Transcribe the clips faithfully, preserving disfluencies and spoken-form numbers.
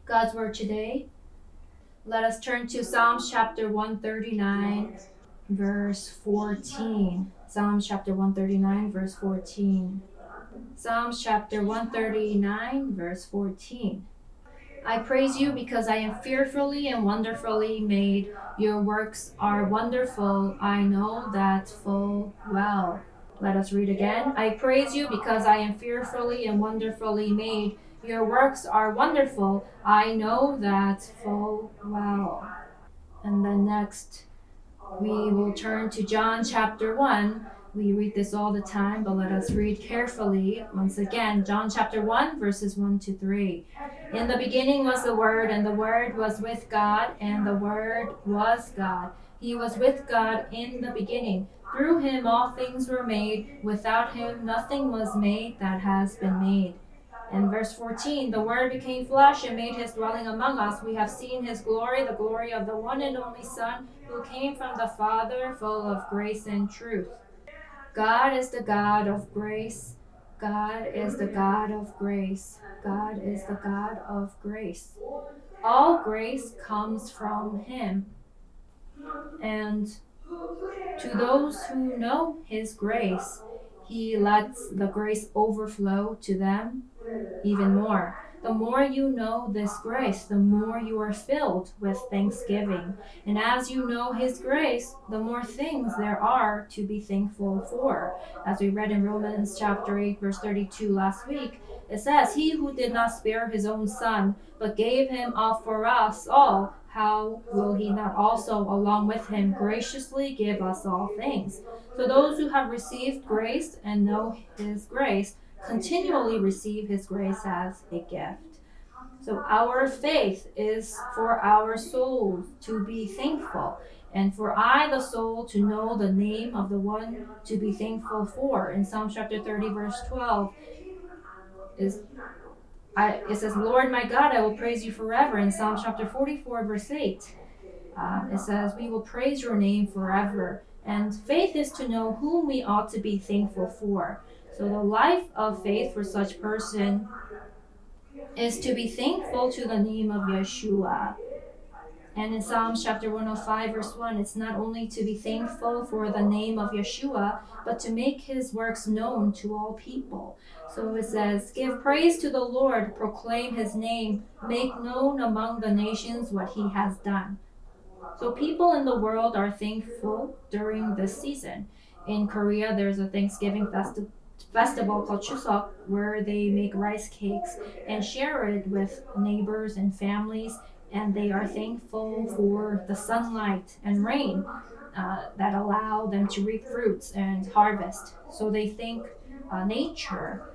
God's word today. Let us turn to Psalms chapter one thirty-nine, verse fourteen. Psalms chapter one thirty-nine, verse fourteen. Psalms chapter one thirty-nine, verse fourteen. I praise you because I am fearfully and wonderfully made. Your works are wonderful. I know that full well. Let us read again. I praise you because I am fearfully and wonderfully made. Your works are wonderful. I know that full well. And then next, we will turn to John chapter one. We read this all the time, but let us read carefully once again. John chapter one, verses one to three. In the beginning was the Word, and the Word was with God, and the Word was God. He was with God in the beginning. Through him all things were made. Without him nothing was made that has been made. And verse fourteen, the Word became flesh and made his dwelling among us. We have seen his glory, the glory of the one and only Son, who came from the Father, full of grace and truth. God is the God of grace. God is the God of grace. God is the God of grace. All grace comes from him. And to those who know his grace, he lets the grace overflow to them even more. The more you know this grace, the more you are filled with thanksgiving. And as you know his grace, the more things there are to be thankful for. As we read in Romans chapter eight, verse thirty-two last week, it says, he who did not spare his own son, but gave him up for us all, how will he not also, along with him, graciously give us all things? So those who have received grace and know his grace continually receive his grace as a gift. So our faith is for our souls to be thankful, and for I, the soul, to know the name of the one to be thankful for. In Psalm chapter thirty, verse twelve, is I, it says, Lord my God, I will praise you forever. In Psalm chapter forty-four, verse eight, um, it says, we will praise your name forever. And faith is to know whom we ought to be thankful for. So the life of faith for such person is to be thankful to the name of Yeshua. And in Psalms chapter one oh five, verse one, it's not only to be thankful for the name of Yeshua, but to make his works known to all people. So it says, give praise to the Lord, proclaim his name, make known among the nations what he has done. So people in the world are thankful during this season. In Korea, there's a Thanksgiving festival festival called Chuseok, where they make rice cakes and share it with neighbors and families, and they are thankful for the sunlight and rain uh, that allow them to reap fruits and harvest. So they thank uh, nature,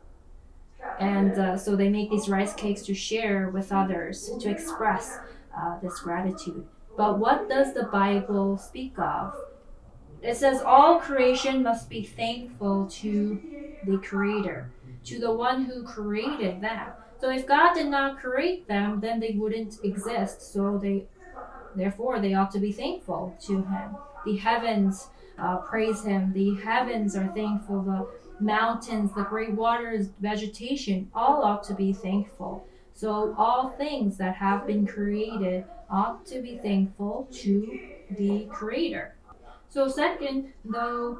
and uh, so they make these rice cakes to share with others, to express uh, this gratitude. But what does the Bible speak of? It says all creation must be thankful to the Creator, to the one who created them. So if God did not create them, then they wouldn't exist. So they, therefore, they ought to be thankful to him. The heavens uh, praise him. The heavens are thankful. The mountains, the great waters, vegetation, all ought to be thankful. So all things that have been created ought to be thankful to the Creator. So second, though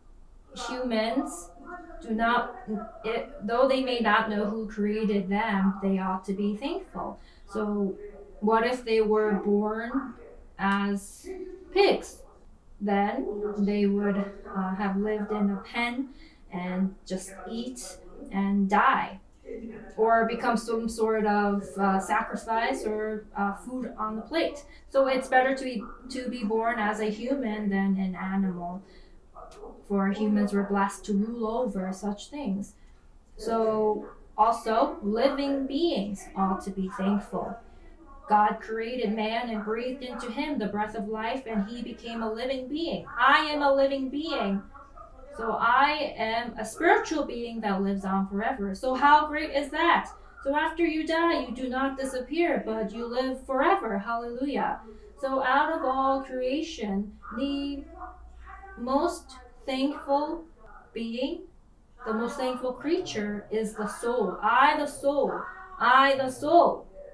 humans do not, it, though they may not know who created them, they ought to be thankful. So what if they were born as pigs? Then they would uh, have lived in a pen and just eat and die, or become some sort of uh, sacrifice or uh, food on the plate. So it's better to be to be born as a human than an animal, for humans were blessed to rule over such things. So also, living beings ought to be thankful. God created man and breathed into him the breath of life, and he became a living being. I am a living being. So I am a spiritual being that lives on forever. So how great is that? So after you die, you do not disappear, but you live forever. Hallelujah. So out of all creation, the most thankful being, the most thankful creature is the soul. I, the soul. I, the soul.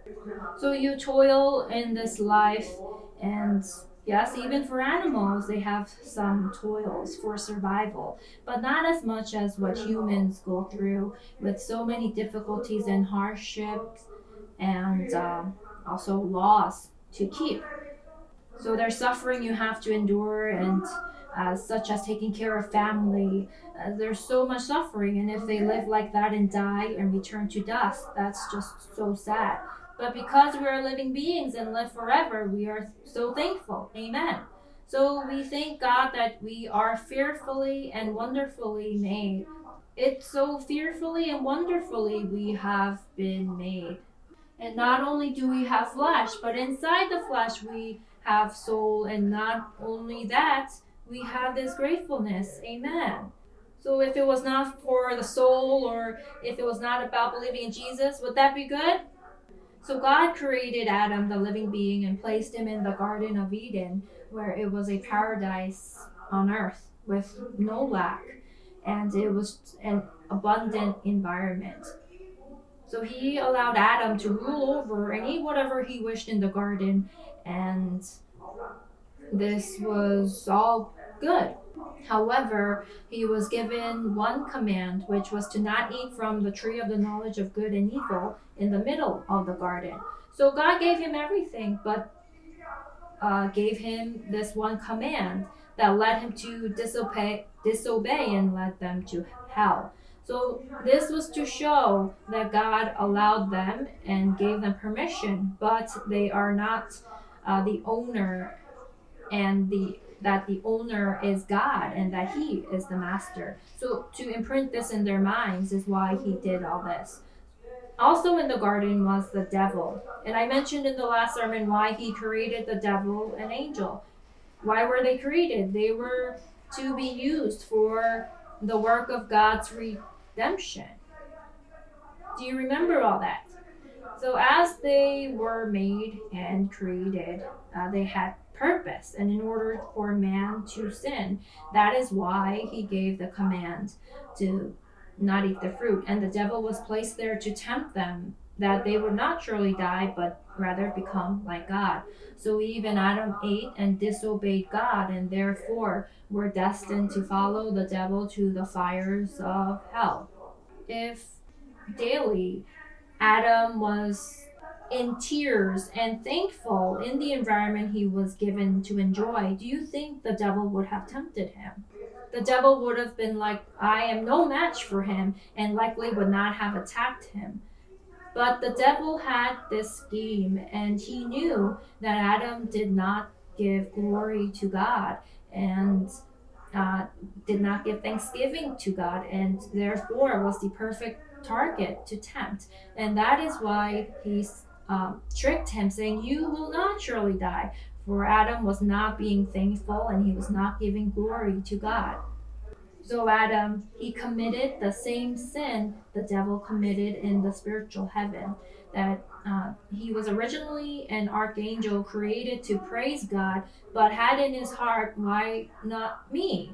So you toil in this life, and yes, even for animals, they have some toils for survival, but not as much as what humans go through with so many difficulties and hardships and um, also laws to keep. So there's suffering you have to endure, and uh, such as taking care of family. Uh, there's so much suffering, and if they live like that and die and return to dust, that's just so sad. But because we are living beings and live forever, we are so thankful. Amen. So we thank God that we are fearfully and wonderfully made. It's so fearfully and wonderfully we have been made. And not only do we have flesh, but inside the flesh we have soul. And not only that, we have this gratefulness. Amen. So if it was not for the soul, or if it was not about believing in Jesus, would that be good? So God created Adam, the living being, and placed him in the Garden of Eden, where it was a paradise on earth with no lack. And it was an abundant environment. So he allowed Adam to rule over and eat whatever he wished in the garden, and this was all good. However, he was given one command, which was to not eat from the tree of the knowledge of good and evil in the middle of the garden. So God gave him everything, but uh, gave him this one command that led him to disobey, disobey and led them to hell. So this was to show that God allowed them and gave them permission, but they are not uh, the owner, and the that the owner is God and that he is the master. So to imprint this in their minds is why he did all this. Also in the garden was the devil. And I mentioned in the last sermon why he created the devil and angel. Why were they created? They were to be used for the work of God's redemption. Do you remember all that? So as they were made and created, uh, they had purpose. And in order for man to sin, that is why he gave the command to not eat the fruit. And the devil was placed there to tempt them, that they would not surely die, but rather become like God. So even Adam ate and disobeyed God, and therefore were destined to follow the devil to the fires of hell. If daily Adam was in tears and thankful in the environment he was given to enjoy, do you think the devil would have tempted him? The devil would have been like, I am no match for him, and likely would not have attacked him. But the devil had this scheme, and he knew that Adam did not give glory to God, and uh, did not give thanksgiving to God, and therefore was the perfect target to tempt. And that is why he um, tricked him, saying, you will not surely die. For Adam was not being thankful, and he was not giving glory to God. So Adam, he committed the same sin the devil committed in the spiritual heaven. That uh, he was originally an archangel created to praise God, but had in his heart, why not me?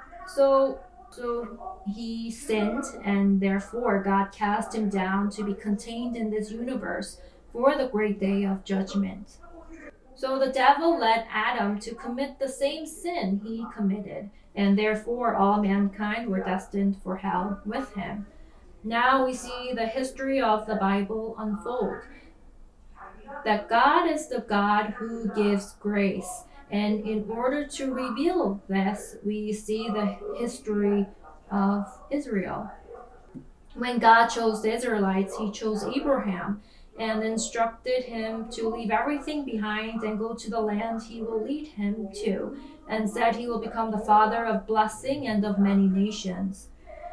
So So he sinned, and therefore God cast him down to be contained in this universe for the great day of judgment. So the devil led Adam to commit the same sin he committed, and therefore all mankind were destined for hell with him. Now we see the history of the Bible unfold. That God is the God who gives grace. And in order to reveal this, we see the history of Israel. When God chose the Israelites, he chose Abraham and instructed him to leave everything behind and go to the land he will lead him to, and said he will become the father of blessing and of many nations.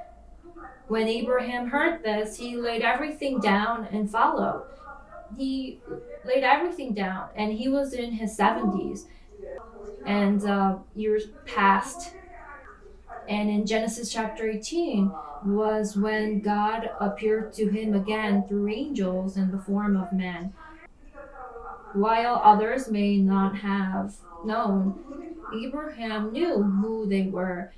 When Abraham heard this, he laid everything down and followed. He laid everything down, and he was in his seventies, and uh, years passed. And in Genesis chapter eighteen was when God appeared to him again through angels in the form of men. While others may not have known, Abraham knew who they were.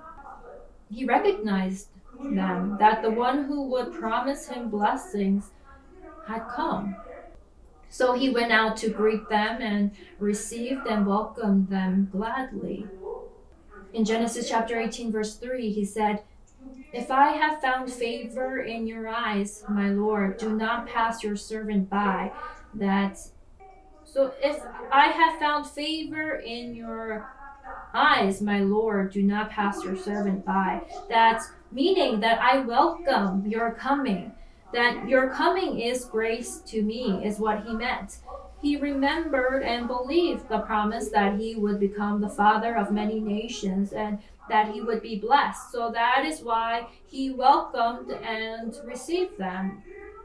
He recognized them, that the one who would promise him blessings had come. So he went out to greet them and received and welcomed them gladly. In Genesis chapter eighteen, verse three, he said, "If I have found favor in your eyes, my Lord, do not pass your servant by." That so if I have found favor in your eyes, my Lord, do not pass your servant by. That's meaning that I welcome your coming. That your coming is grace to me, is what he meant. He remembered and believed the promise that he would become the father of many nations and that he would be blessed. So that is why he welcomed and received them.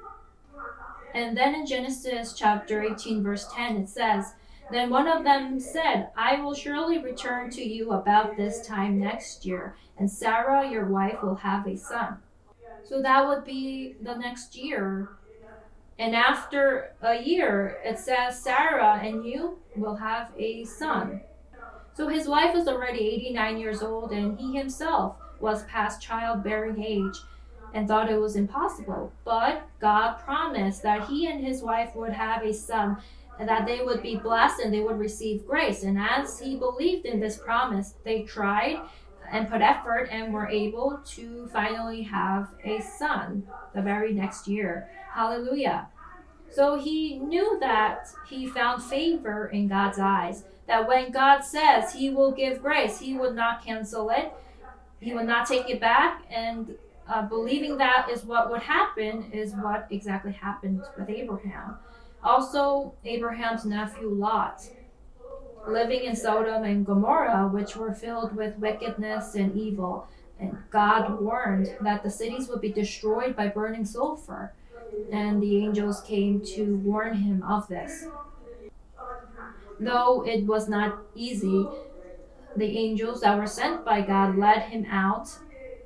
And then in Genesis chapter eighteen, verse ten, it says, "Then one of them said, I will surely return to you about this time next year, and Sarah, your wife, will have a son." So that would be the next year. And after a year, it says, "Sarah and you will have a son." So his wife was already eighty-nine years old, and he himself was past childbearing age and thought it was impossible. But God promised that he and his wife would have a son, and that they would be blessed and they would receive grace. And as he believed in this promise, they tried and put effort and were able to finally have a son the very next year. Hallelujah. So he knew that he found favor in God's eyes, that when God says he will give grace, he would not cancel it, he would not take it back, and uh, believing that is what would happen is what exactly happened with Abraham. Also, Abraham's nephew Lot, living in Sodom and Gomorrah, which were filled with wickedness and evil. And God warned that the cities would be destroyed by burning sulfur. And the angels came to warn him of this. Though it was not easy, the angels that were sent by God led him out.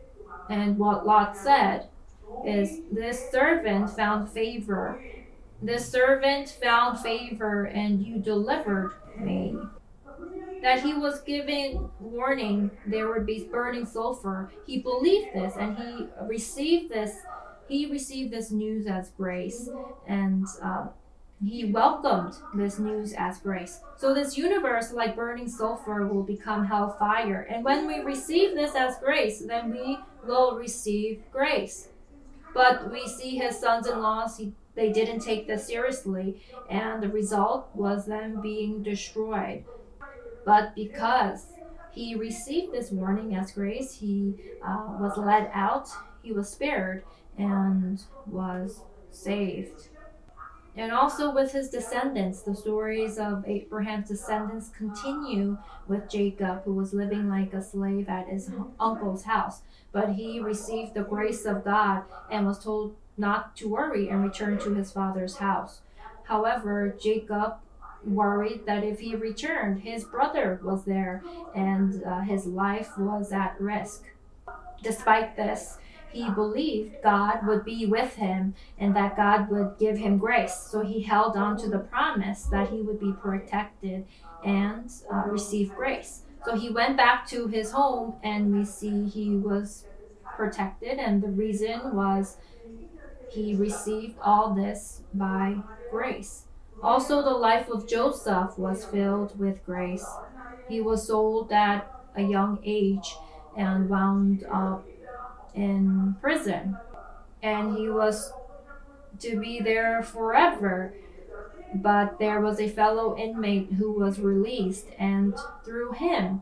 And what Lot said is, "This servant found favor. This servant found favor, and you delivered me." That he was giving warning there would be burning sulfur. He believed this, and he received this. He received this news as grace, and uh, he welcomed this news as grace. So this universe, like burning sulfur, will become hellfire. And when we receive this as grace, then we will receive grace. But we see his sons-in-laws, he, they didn't take this seriously, and the result was them being destroyed. But because he received this warning as grace, he uh, was led out, he was spared, and was saved. And also with his descendants, the stories of Abraham's descendants continue with Jacob, who was living like a slave at his uncle's house. But he received the grace of God and was told not to worry and return to his father's house. However, Jacob worried that if he returned, his brother was there and uh, his life was at risk. Despite this, he believed God would be with him and that God would give him grace. So he held on to the promise that he would be protected and uh, receive grace. So he went back to his home, and we see he was protected, and the reason was he received all this by grace. Also, the life of Joseph was filled with grace. He was sold at a young age and wound up in prison, and he was to be there forever. But there was a fellow inmate who was released, and through him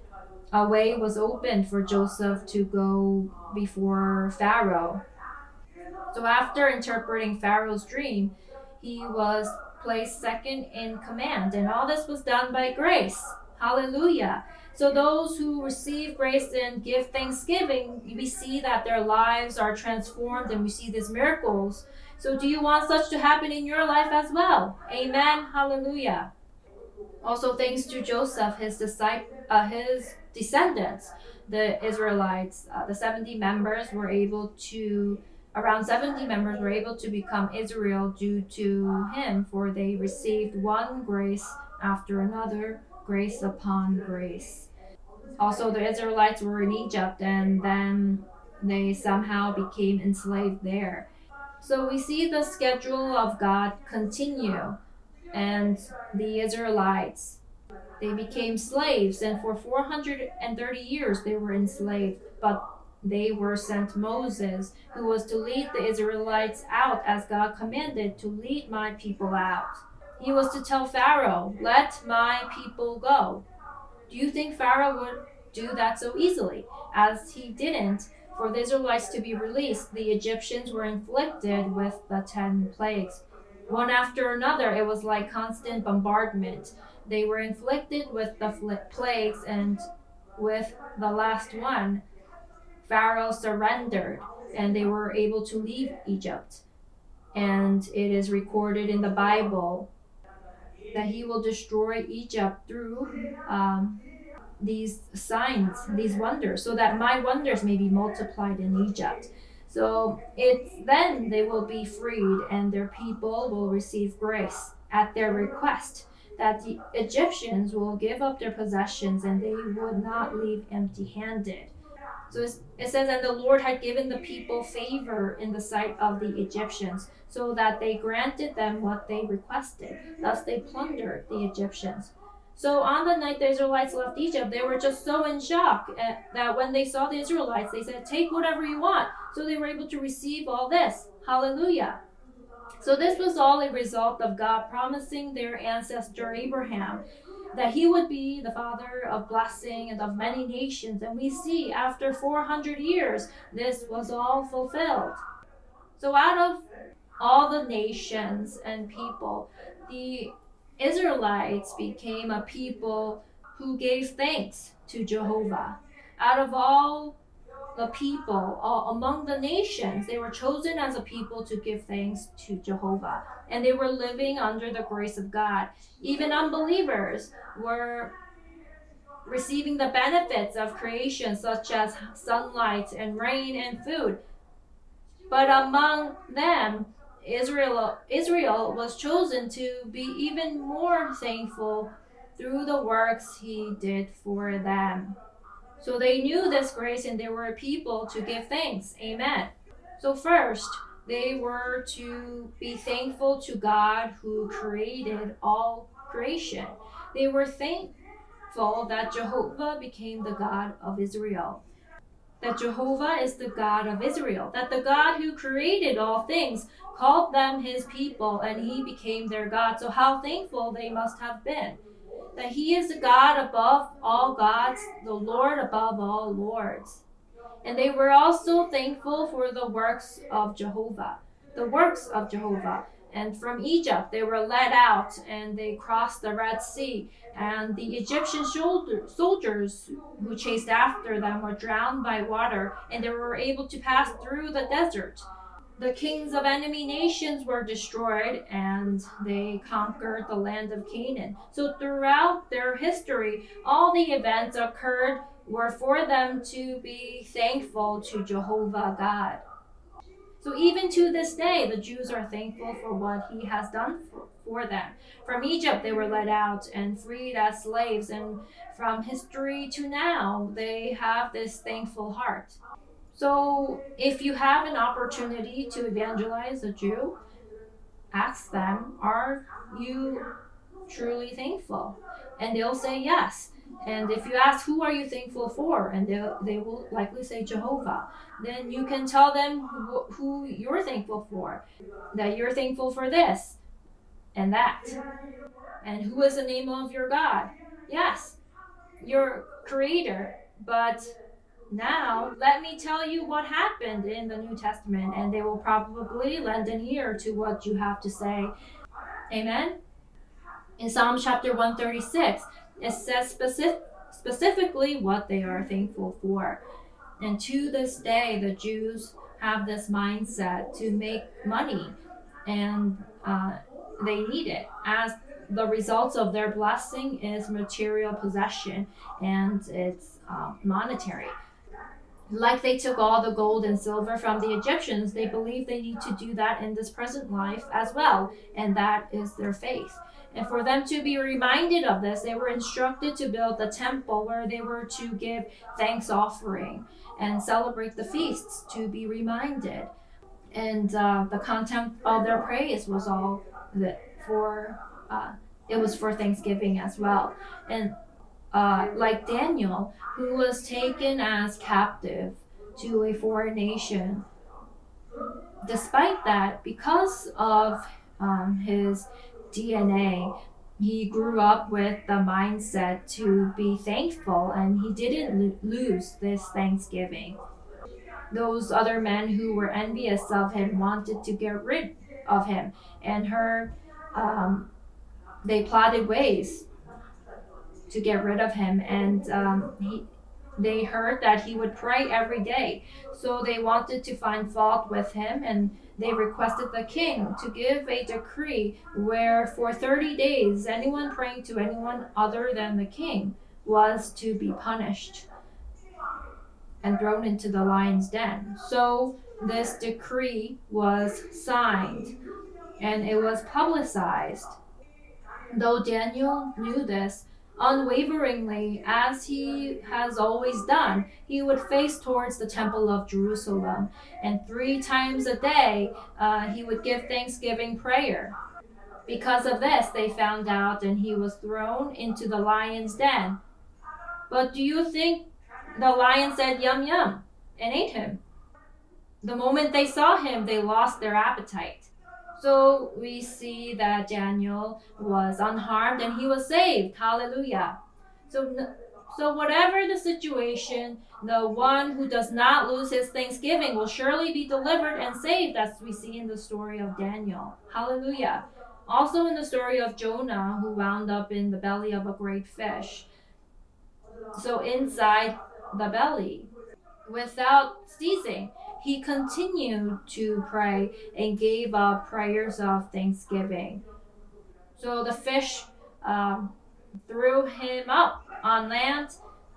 a way was opened for Joseph to go before Pharaoh. So after interpreting Pharaoh's dream, he was placed second in command, and all this was done by grace. Hallelujah. So those who receive grace and give thanksgiving, we see that their lives are transformed, and we see these miracles. So do you want such to happen in your life as well? Amen. Hallelujah. Also, thanks to Joseph, his disciples, uh, his descendants, the Israelites, uh, the seventy members were able to, around seventy members were able to become Israel due to him, for they received one grace after another, grace upon grace. Also, the Israelites were in Egypt, and then they somehow became enslaved there. So we see the schedule of God continue and the Israelites, they became slaves, and for four hundred thirty years they were enslaved. But they were sent Moses, who was to lead the Israelites out as God commanded, to lead my people out. He was to tell Pharaoh, "Let my people go." Do you think Pharaoh would do that so easily? As he didn't, for the Israelites to be released, the Egyptians were inflicted with the ten plagues. One after another, it was like constant bombardment. They were inflicted with the fl- plagues, and with the last one, Pharaoh surrendered, and they were able to leave Egypt. And it is recorded in the Bible that he will destroy Egypt through um, these signs, these wonders, so that my wonders may be multiplied in Egypt. So it's then they will be freed, and their people will receive grace at their request, that the Egyptians will give up their possessions and they would not leave empty-handed. So it says, and the Lord had given the people favor in the sight of the Egyptians, so that they granted them what they requested. Thus they plundered the Egyptians. So on the night the Israelites left Egypt, they were just so in shock that when they saw the Israelites, they said, "Take whatever you want." So they were able to receive all this. Hallelujah. So this was all a result of God promising their ancestor Abraham that he would be the father of blessing and of many nations. And we see after four hundred years, this was all fulfilled. So out of all the nations and people, the Israelites became a people who gave thanks to Jehovah. Out of all the people, all among the nations, they were chosen as a people to give thanks to Jehovah. And they were living under the grace of God. Even unbelievers were receiving the benefits of creation, such as sunlight and rain and food. But among them, Israel, Israel was chosen to be even more thankful through the works he did for them. So they knew this grace, and they were a people to give thanks. Amen. So first, they were to be thankful to God who created all creation. They were thankful that Jehovah became the God of Israel. That Jehovah is the God of Israel. That the God who created all things called them his people, and he became their God. So how thankful they must have been. That he is the God above all gods, the Lord above all lords. And they were also thankful for the works of Jehovah, the works of Jehovah. And from Egypt they were led out, and they crossed the Red Sea. And the Egyptian soldiers who chased after them were drowned by water, and they were able to pass through the desert. The kings of enemy nations were destroyed, and they conquered the land of Canaan. So throughout their history, all the events occurred were for them to be thankful to Jehovah God. So even to this day, the Jews are thankful for what he has done for, for them. From Egypt, they were led out and freed as slaves, and from history to now, they have this thankful heart. So if you have an opportunity to evangelize a Jew, ask them, are you truly thankful? And they'll say yes. And if you ask, who are you thankful for? And they they will likely say Jehovah. Then you can tell them who, who you're thankful for. That you're thankful for this and that. And who is the name of your God? Yes, your creator. But now, let me tell you what happened in the New Testament, and they will probably lend an ear to what you have to say. Amen? In Psalm chapter one thirty-six, it says specific, specifically what they are thankful for. And to this day, the Jews have this mindset to make money, and uh, they need it, as the results of their blessing is material possession, and it's uh, monetary. Like they took all the gold and silver from the Egyptians, they believe they need to do that in this present life as well, and that is their faith. And for them to be reminded of this, they were instructed to build the temple where they were to give thanks offering and celebrate the feasts to be reminded. And uh, the content of their praise was all that for uh, it was for Thanksgiving as well. And uh, like Daniel, who was taken as captive to a foreign nation, despite that, because of um, his D N A, he grew up with the mindset to be thankful, and he didn't lo- lose this Thanksgiving. Those other men who were envious of him wanted to get rid of him and heard um, they plotted ways to get rid of him, and um, he they heard that he would pray every day, so they wanted to find fault with him, and they requested the king to give a decree where for thirty days anyone praying to anyone other than the king was to be punished and thrown into the lion's den. So this decree was signed and it was publicized. Though Daniel knew this, unwaveringly, as he has always done, he would face towards the temple of Jerusalem, and three times a day uh, he would give thanksgiving prayer. Because of this, they found out, and he was thrown into the lion's den. But do you think the lion said yum yum and ate him? The moment they saw him, they lost their appetite. So we see that Daniel was unharmed and he was saved. Hallelujah. So, so whatever the situation, the one who does not lose his thanksgiving will surely be delivered and saved, as we see in the story of Daniel. Hallelujah. Also in the story of Jonah, who wound up in the belly of a great fish. So inside the belly, without ceasing, he continued to pray and gave up prayers of thanksgiving. So the fish um, threw him up on land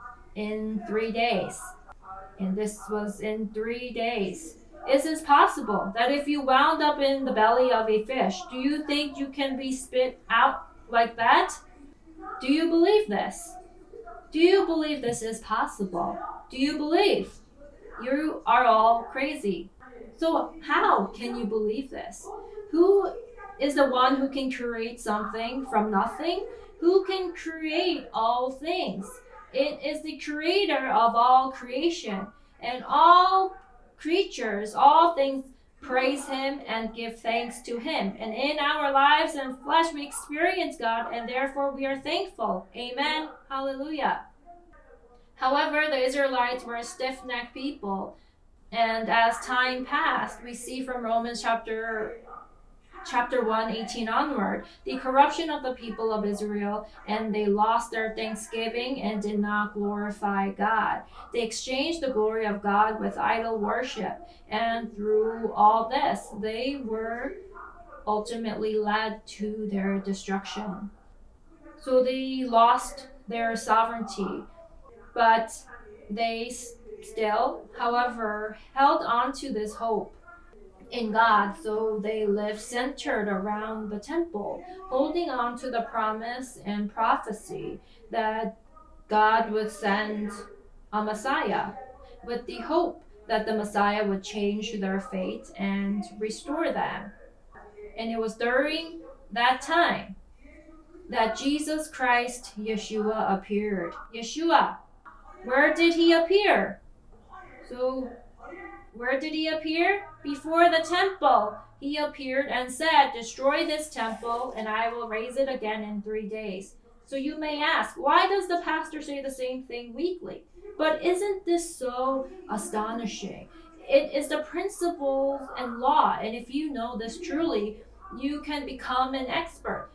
in three days. And this was in three days. Is it possible that if you wound up in the belly of a fish, do you think you can be spit out like that? Do you believe this? Do you believe this is possible? Do you believe? You are all crazy. So how can you believe this? Who is the one who can create something from nothing? Who can create all things? It is the creator of all creation, and all creatures, all things praise him and give thanks to him. And in our lives and flesh we experience God, and therefore we are thankful. Amen. Hallelujah. However, the Israelites were a stiff-necked people, and as time passed, we see from Romans chapter chapter one, eighteen onward, the corruption of the people of Israel, and they lost their thanksgiving and did not glorify God. They exchanged the glory of God with idol worship, and through all this, they were ultimately led to their destruction. So they lost their sovereignty, but they still, however, held on to this hope in God, so they lived centered around the temple, holding on to the promise and prophecy that God would send a Messiah, with the hope that the Messiah would change their fate and restore them. And it was during that time that Jesus Christ, Yeshua, appeared. Yeshua, where did he appear? So, where did he appear? Before the temple. He appeared and said, destroy this temple and I will raise it again in three days. So you may ask, why does the pastor say the same thing weekly? But isn't this so astonishing? It is the principles and law, and if you know this truly, you can become an expert.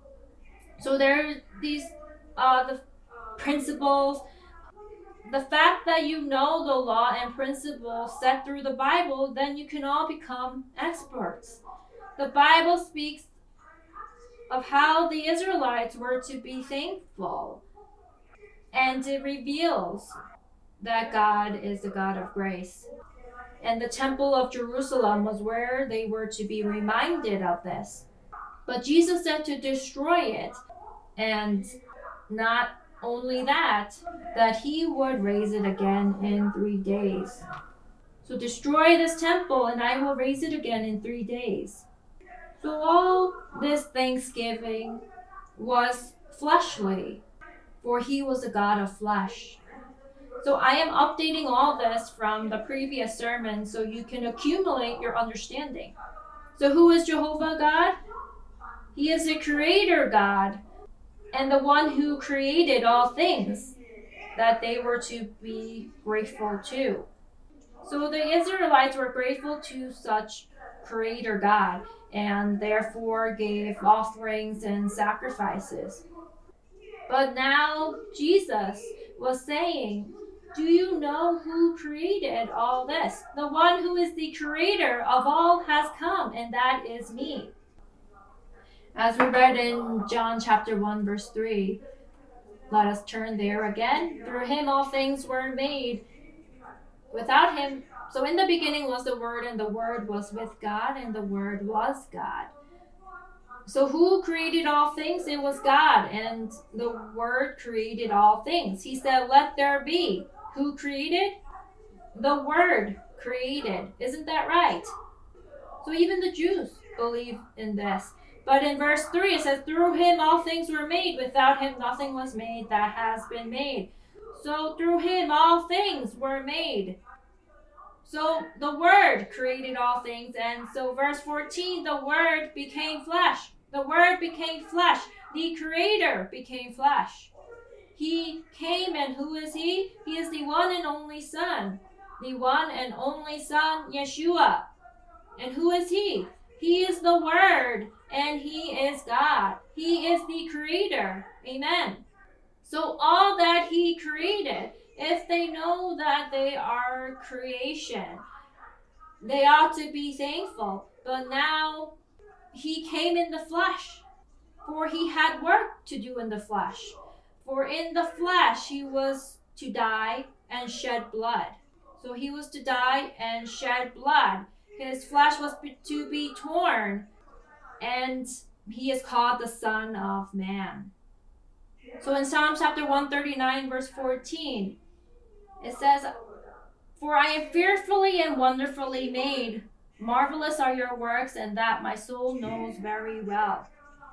So there are these uh, the principles. The fact that you know the law and principles set through the Bible, then you can all become experts. The Bible speaks of how the Israelites were to be thankful, and it reveals that God is the God of grace. And the temple of Jerusalem was where they were to be reminded of this. But Jesus said to destroy it, and not only that, that he would raise it again in three days. So destroy this temple and I will raise it again in three days. So all this thanksgiving was fleshly, for he was a God of flesh. So I am updating all this from the previous sermon so you can accumulate your understanding. So who is Jehovah God? He is the creator God and the one who created all things that they were to be grateful to. So the Israelites were grateful to such creator God and therefore gave offerings and sacrifices. But now Jesus was saying, do you know who created all this? The one who is the creator of all has come, and that is me. As we read in John chapter one, verse three, let us turn there again. Through him all things were made. Without him, so in the beginning was the Word, and the Word was with God, and the Word was God. So who created all things? It was God, and the Word created all things. He said, let there be. Who created? The Word created. Isn't that right? So even the Jews believe in this. But in verse three, it says, through him all things were made. Without him nothing was made that has been made. So through him all things were made. So the Word created all things. And so verse fourteen, the Word became flesh. The Word became flesh. The Creator became flesh. He came, and who is he? He is the one and only Son. The one and only Son, Yeshua. And who is he? He is the Word, and he is God. He is the Creator. Amen. So all that he created, if they know that they are creation, they ought to be thankful. But now he came in the flesh, for he had work to do in the flesh. For in the flesh he was to die and shed blood. So he was to die and shed blood. His flesh was to be torn, and he is called the Son of Man. So in Psalm chapter one thirty-nine, verse fourteen, it says, for I am fearfully and wonderfully made. Marvelous are your works, and that my soul knows very well.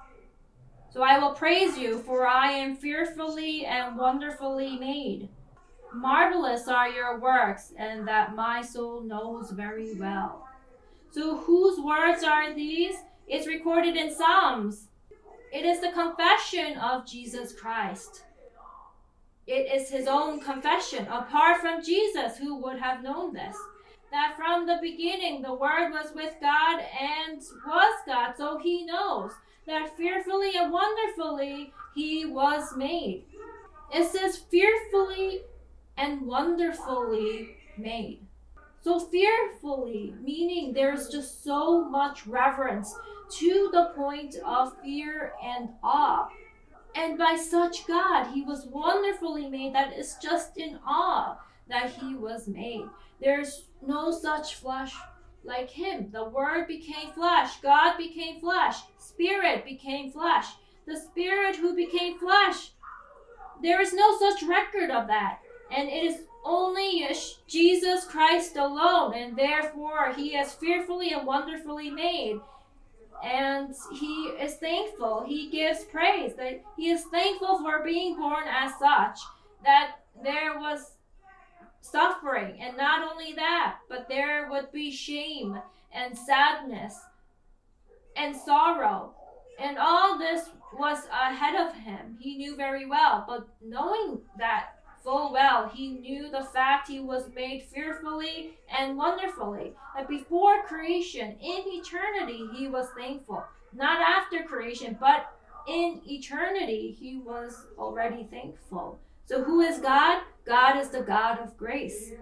So I will praise you, for I am fearfully and wonderfully made. Marvelous are your works, and that my soul knows very well. So whose words are these? It's recorded in Psalms. It is the confession of Jesus Christ. It is his own confession. Apart from Jesus, who would have known this? That from the beginning the Word was with God and was God. So he knows that fearfully and wonderfully he was made. It says fearfully and wonderfully made. So fearfully, meaning there's just so much reverence to the point of fear and awe. And by such God, he was wonderfully made that it's just in awe that he was made. There's no such flesh like him. The Word became flesh. God became flesh. Spirit became flesh. The Spirit who became flesh. There is no such record of that. And it is only Jesus Christ alone. And therefore, he is fearfully and wonderfully made. And he is thankful. He gives praise. That he is thankful for being born as such. That there was suffering. And not only that, but there would be shame and sadness and sorrow. And all this was ahead of him. He knew very well. But knowing that full well, he knew the fact he was made fearfully and wonderfully. That before creation, in eternity, he was thankful. Not after creation, but in eternity, he was already thankful. So who is God? God is the God of grace.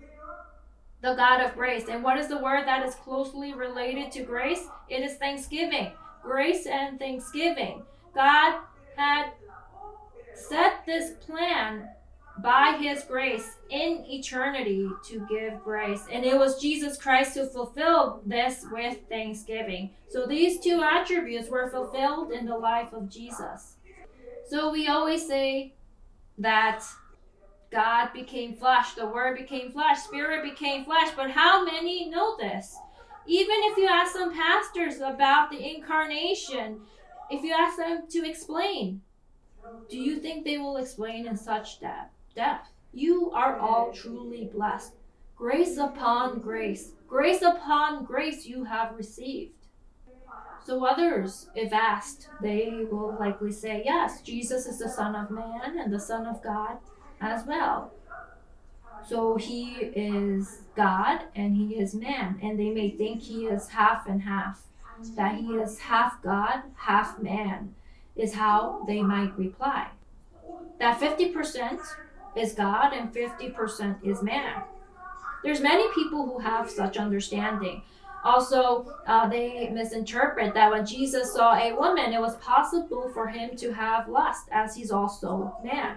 The God of grace. And what is the word that is closely related to grace? It is thanksgiving. Grace and thanksgiving. God had set this plan by his grace in eternity to give grace. And it was Jesus Christ who fulfilled this with thanksgiving. So these two attributes were fulfilled in the life of Jesus. So we always say that God became flesh, the Word became flesh, Spirit became flesh. But how many know this? Even if you ask some pastors about the incarnation, if you ask them to explain, do you think they will explain in such depth? depth? You are all truly blessed. Grace upon grace. Grace upon grace you have received. So others, if asked, they will likely say, yes, Jesus is the Son of Man and the Son of God as well. So he is God and he is man, and they may think he is half and half, that he is half God, half man, is how they might reply. That fifty percent is God and fifty percent is man. There's many people who have such understanding. Also, uh, they misinterpret that when Jesus saw a woman, it was possible for him to have lust, as he's also man.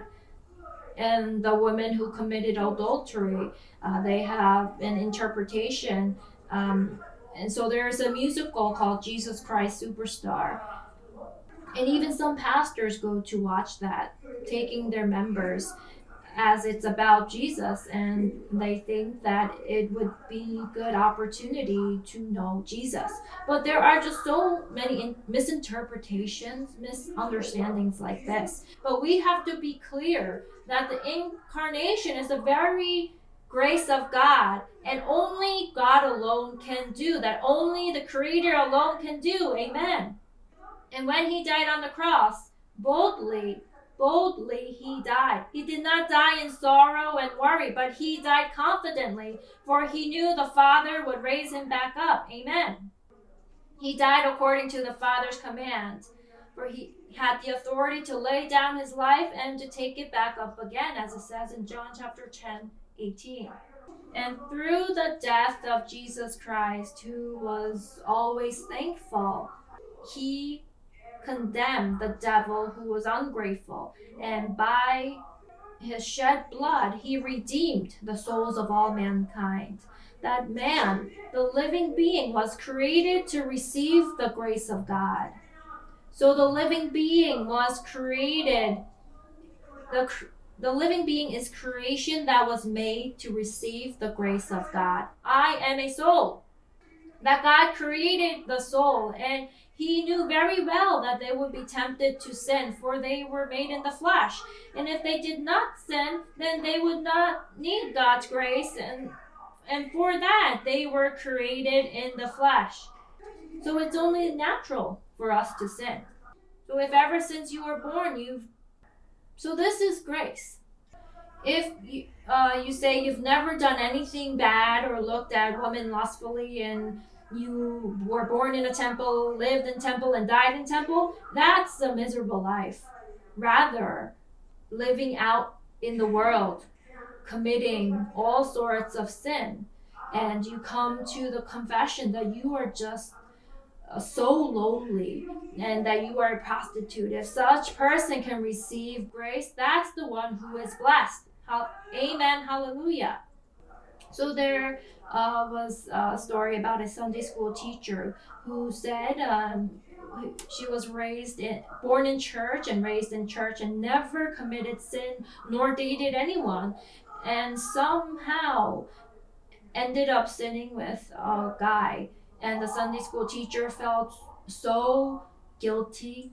And the women who committed adultery, uh, they have an interpretation. Um, and so there's a musical called Jesus Christ Superstar. And even some pastors go to watch that, taking their members, as it's about Jesus, and they think that it would be a good opportunity to know Jesus. But there are just so many in- misinterpretations, misunderstandings like this. But we have to be clear that the incarnation is the very grace of God, and only God alone can do that. Only the Creator alone can do. Amen. And when he died on the cross, boldly, Boldly he died. He did not die in sorrow and worry, but he died confidently, for he knew the Father would raise him back up. Amen. He died according to the Father's command, for he had the authority to lay down his life and to take it back up again, as it says in John chapter ten, eighteen. And through the death of Jesus Christ, who was always thankful, he condemned the devil who was ungrateful, and by his shed blood he redeemed the souls of all mankind. That man, the living being, was created to receive the grace of God. So the living being was created, the, the living being is creation that was made to receive the grace of God. I am a soul. That God created the soul, and he knew very well that they would be tempted to sin, for they were made in the flesh. And if they did not sin, then they would not need God's grace, and, and for that, they were created in the flesh. So it's only natural for us to sin. So if ever since you were born, you've... So this is grace. If you, uh, you say you've never done anything bad or looked at women lustfully, and you were born in a temple, lived in temple, and died in temple, that's a miserable life. Rather, living out in the world, committing all sorts of sin, and you come to the confession that you are just uh, so lowly and that you are a prostitute. If such person can receive grace, that's the one who is blessed. How, amen, hallelujah. So there uh, was a story about a Sunday school teacher who said um, she was raised in, born in church and raised in church and never committed sin nor dated anyone, and somehow ended up sinning with a guy. And the Sunday school teacher felt so guilty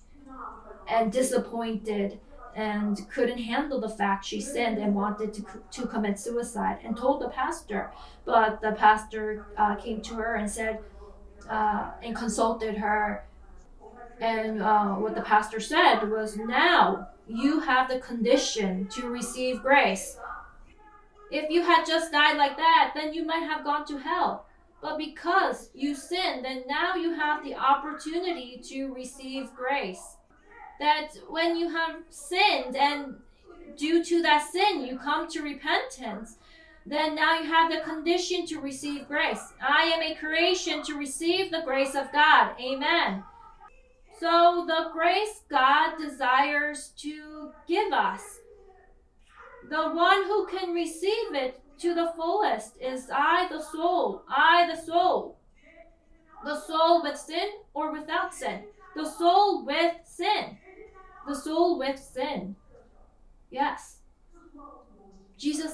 and disappointed, and couldn't handle the fact she sinned and wanted to to commit suicide, and told the pastor. But the pastor uh, came to her and said, uh, and consulted her. And uh, what the pastor said was, now you have the condition to receive grace. If you had just died like that, then you might have gone to hell. But because you sinned, then now you have the opportunity to receive grace. That when you have sinned and due to that sin you come to repentance, then now you have the condition to receive grace. I am a creation to receive the grace of God. Amen. So the grace God desires to give us, the one who can receive it to the fullest is I, the soul. I, the soul. The soul with sin or without sin. The soul with sin. The soul with sin. Yes. Jesus said,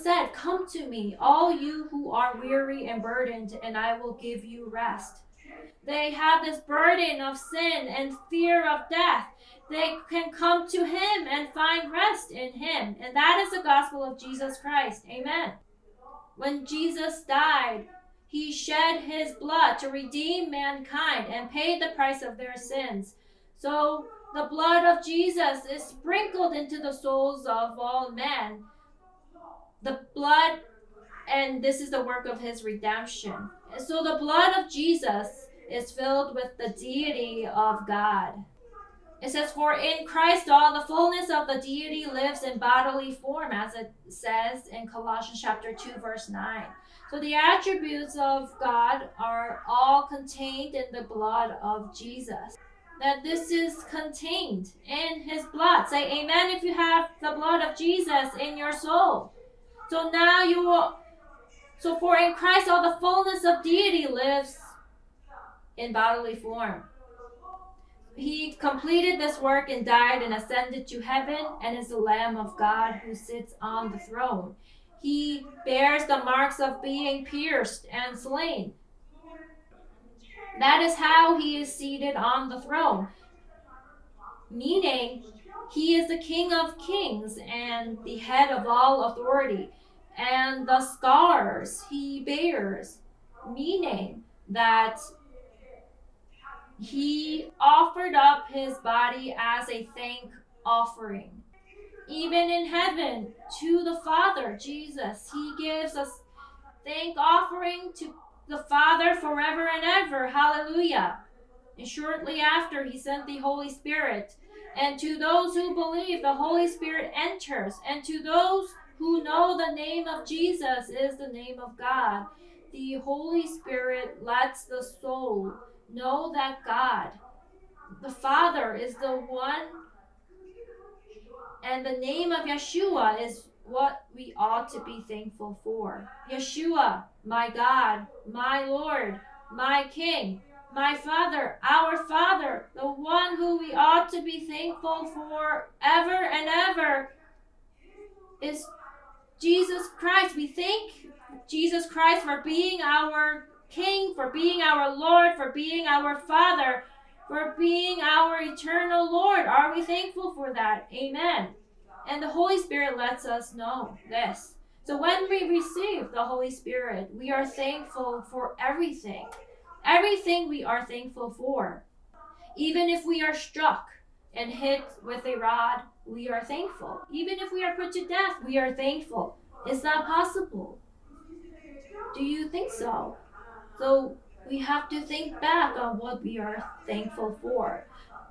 come to me, all you who are weary and burdened, and I will give you rest. They have this burden of sin and fear of death. They can come to him and find rest in him. And that is the gospel of Jesus Christ. Amen. When Jesus died, he shed his blood to redeem mankind and paid the price of their sins. So the blood of Jesus is sprinkled into the souls of all men. The blood, and this is the work of his redemption. So the blood of Jesus is filled with the deity of God. It says, for in Christ all the fullness of the deity lives in bodily form, as it says in Colossians chapter two, verse nine. So the attributes of God are all contained in the blood of Jesus. That this is contained in his blood. Say amen if you have the blood of Jesus in your soul. So now you will, so for in Christ all the fullness of deity lives in bodily form. He completed this work and died and ascended to heaven and is the Lamb of God who sits on the throne. He bears the marks of being pierced and slain. That is how he is seated on the throne. Meaning, he is the King of kings and the head of all authority. And the scars he bears, meaning that he offered up his body as a thank offering. Even in heaven, to the Father, Jesus, he gives us thank offering to the Father forever and ever. Hallelujah. And shortly after, he sent the Holy Spirit. And to those who believe, the Holy Spirit enters. And to those who know the name of Jesus is the name of God, the Holy Spirit lets the soul know that God, the Father, is the one, and the name of Yeshua is what we ought to be thankful for. Yeshua, my God, my Lord, my King, my Father, our Father, the one who we ought to be thankful for ever and ever is Jesus Christ. We thank Jesus Christ for being our King, for being our Lord, for being our Father, for being our eternal Lord. Are we thankful for that? Amen. And the Holy Spirit lets us know this. So when we receive the Holy Spirit, we are thankful for everything. Everything we are thankful for. Even if we are struck and hit with a rod, we are thankful. Even if we are put to death, we are thankful. Is that possible? Do you think so? So we have to think back on what we are thankful for.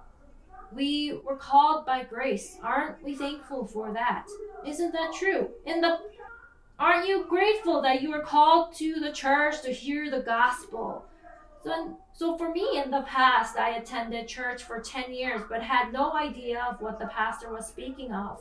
We were called by grace. Aren't we thankful for that? Isn't that true? In the, aren't you grateful that you were called to the church to hear the gospel? So, so for me, in the past, I attended church for ten years, but had no idea of what the pastor was speaking of.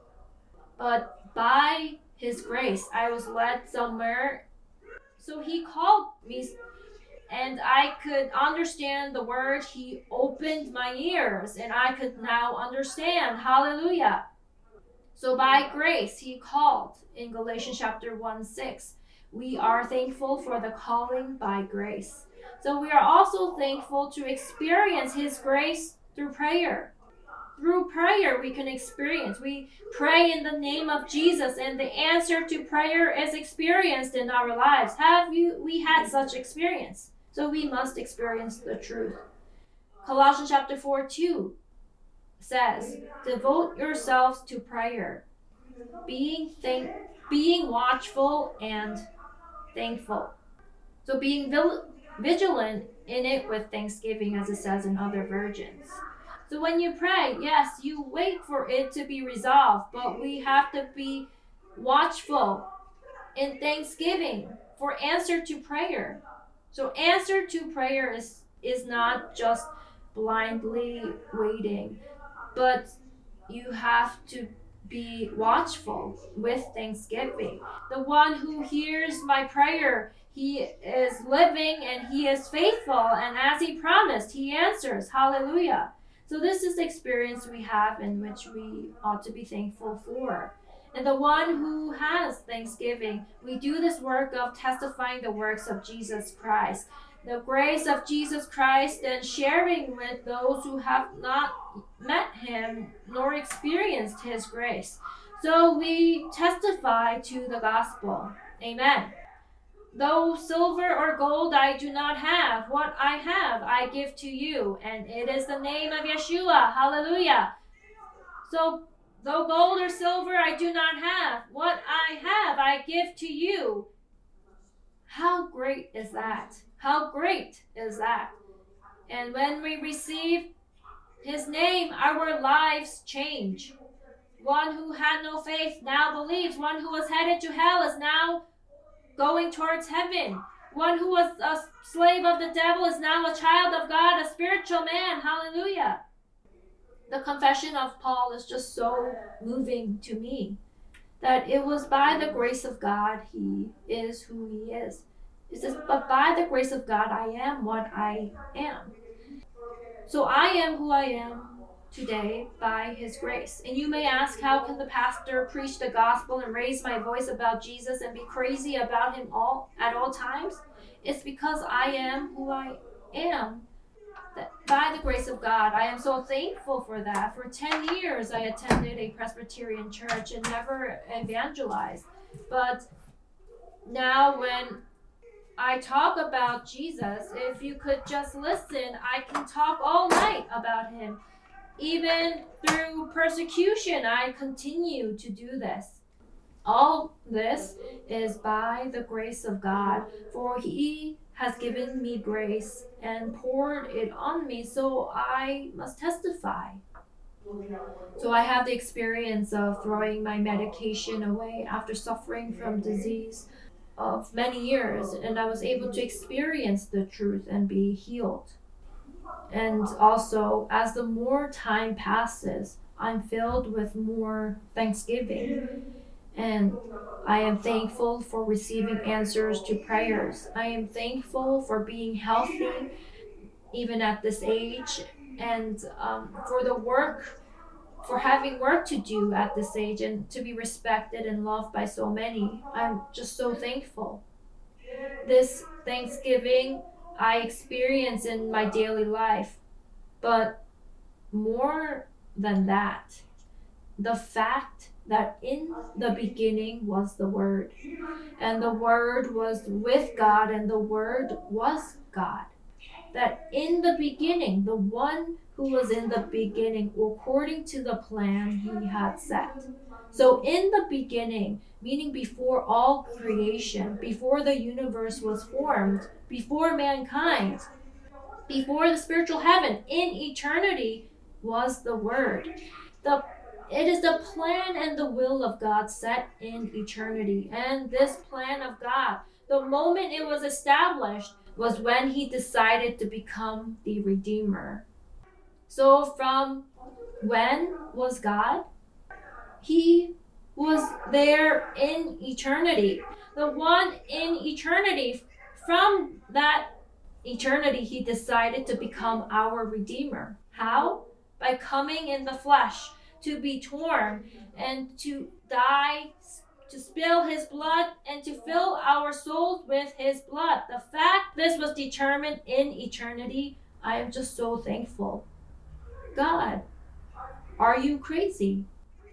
But by his grace, I was led somewhere. So he called me, and I could understand the word. He opened my ears, and I could now understand. Hallelujah. So by grace, he called in Galatians chapter one, six. We are thankful for the calling by grace. So we are also thankful to experience his grace through prayer. Through prayer, we can experience. We pray in the name of Jesus, and the answer to prayer is experienced in our lives. Have you? We had such experience. So we must experience the truth. Colossians chapter four, two says, devote yourselves to prayer, being thank, being watchful and thankful. So being vil- vigilant in it with thanksgiving, as it says in other versions. So when you pray, yes, you wait for it to be resolved, but we have to be watchful in thanksgiving for answer to prayer. So answer to prayer is, is not just blindly waiting, but you have to be watchful with thanksgiving. The one who hears my prayer, he is living and he is faithful, and as he promised, he answers. Hallelujah. So this is the experience we have in which we ought to be thankful for. and the one who has thanksgiving. We do this work of testifying the works of Jesus Christ, the grace of Jesus Christ, and sharing with those who have not met him nor experienced his grace. So we testify to the gospel. Amen. Though silver or gold I do not have, what I have I give to you, and it is the name of Yeshua. Hallelujah. So, though gold or silver I do not have, what I have I give to you. How great is that? How great is that? And when we receive his name, our lives change. One who had no faith now believes. One who was headed to hell is now going towards heaven. One who was a slave of the devil is now a child of God, a spiritual man. Hallelujah. The confession of Paul is just so moving to me, that it was by the grace of God he is who he is. It says, but by the grace of God I am what I am. So I am who I am today by his grace. And you may ask, how can the pastor preach the gospel and raise my voice about Jesus and be crazy about him all at all times? It's because I am who I am. That by the grace of God, I am so thankful for that. For ten years, I attended a Presbyterian church and never evangelized. But now when I talk about Jesus, if you could just listen, I can talk all night about him. Even through persecution, I continue to do this. All this is by the grace of God, for he has given me grace and poured it on me, so I must testify. So I have the experience of throwing my medication away after suffering from disease of many years, and I was able to experience the truth and be healed. And also, as the more time passes, I'm filled with more thanksgiving. And I am thankful for receiving answers to prayers. I am thankful for being healthy, even at this age, and um, for the work, for having work to do at this age, and to be respected and loved by so many. I'm just so thankful. This Thanksgiving I experience in my daily life, but more than that, the fact that in the beginning was the Word, and the Word was with God, and the Word was God. That in the beginning, the one who was in the beginning, according to the plan he had set. So in the beginning, meaning before all creation, before the universe was formed, before mankind, before the spiritual heaven, in eternity was the Word. The It is the plan and the will of God set in eternity. And this plan of God, the moment it was established, was when he decided to become the Redeemer. So from when was God? He was there in eternity. The one in eternity. From that eternity, he decided to become our Redeemer. How? By coming in the flesh, to be torn and to die, to spill his blood and to fill our souls with his blood. The fact this was determined in eternity, I am just so thankful. God, are you crazy?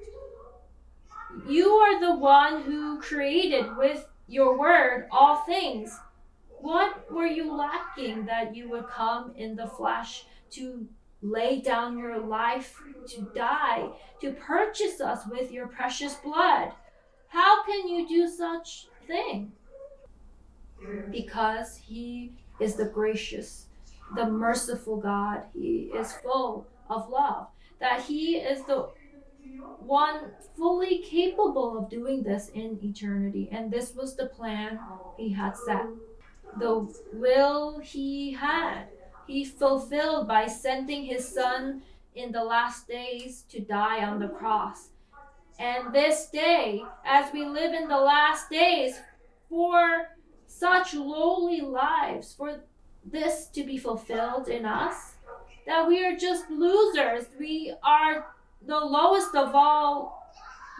You are the one who created with your word all things. What were you lacking that you would come in the flesh to lay down your life, to die, to purchase us with your precious blood? How can you do such thing? Because he is the gracious, the merciful God. He is full of love. That he is the one fully capable of doing this in eternity. And this was the plan he had set. The will he had, he fulfilled by sending his son in the last days to die on the cross. And this day, as we live in the last days, for such lowly lives, for this to be fulfilled in us, that we are just losers. We are the lowest of all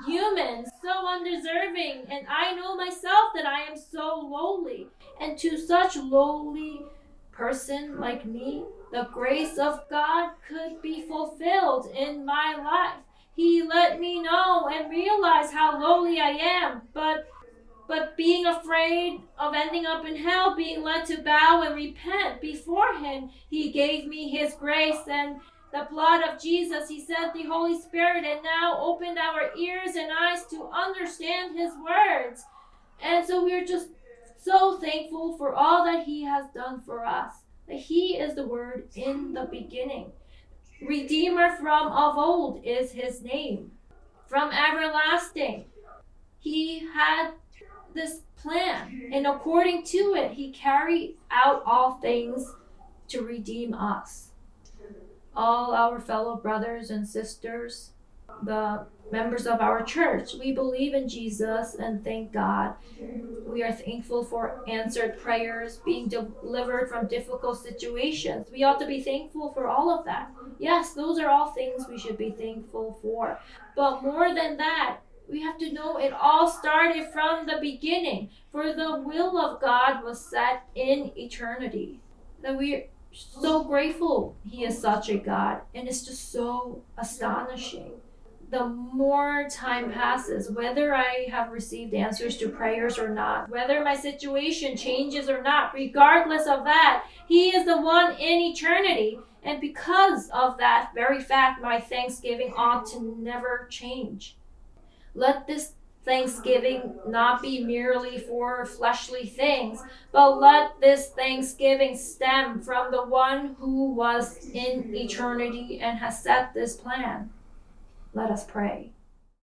human, so undeserving, and I know myself that I am so lowly. And to such lowly person like me, the grace of God could be fulfilled in my life. He let me know and realize how lowly I am, but but being afraid of ending up in hell, being led to bow and repent before him, he gave me his grace and the blood of Jesus. He sent the Holy Spirit and now opened our ears and eyes to understand his words. And so we're just so thankful for all that he has done for us. That he is the Word in the beginning. Redeemer from of old is his name. From everlasting. He had this plan, and according to it, he carried out all things to redeem us. All our fellow brothers and sisters, the members of our church, we believe in Jesus and thank God. We are thankful for answered prayers, being delivered from difficult situations. We ought to be thankful for all of that. Yes, those are all things we should be thankful for. But more than that, we have to know it all started from the beginning. For the will of God was set in eternity. That we're so grateful he is such a God. And it's just so astonishing. The more time passes, whether I have received answers to prayers or not, whether my situation changes or not, regardless of that, he is the one in eternity. And because of that very fact, my thanksgiving ought to never change. Let this thanksgiving not be merely for fleshly things, but let this thanksgiving stem from the one who was in eternity and has set this plan. Let us pray.